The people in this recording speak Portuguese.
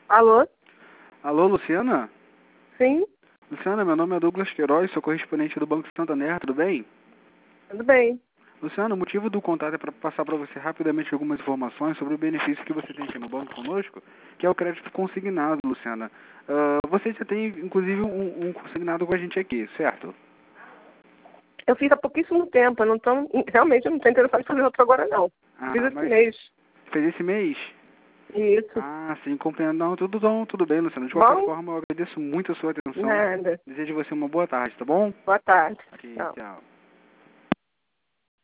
Alô? Alô, Luciana? Sim, Luciana, meu nome é Douglas Queiroz, sou correspondente do Banco Santander, tudo bem? tudo bem. Luciana, o motivo do contato é para passar para você rapidamente algumas informações sobre o benefício que você tem aqui no banco conosco, que é o crédito consignado, Luciana. Você já tem, inclusive, um consignado com a gente aqui, certo? Eu fiz há pouquíssimo tempo, realmente eu não estou interessado em fazer outro agora não. Fiz esse Mas mês. fez esse mês? Isso. Sim, compreendo. Não, tudo bom, tudo bem, Luciana. De qualquer Bom? forma, eu agradeço muito a sua atenção. Nada. Desejo você uma boa tarde, tá bom? Boa tarde. Ok, Tchau. tchau.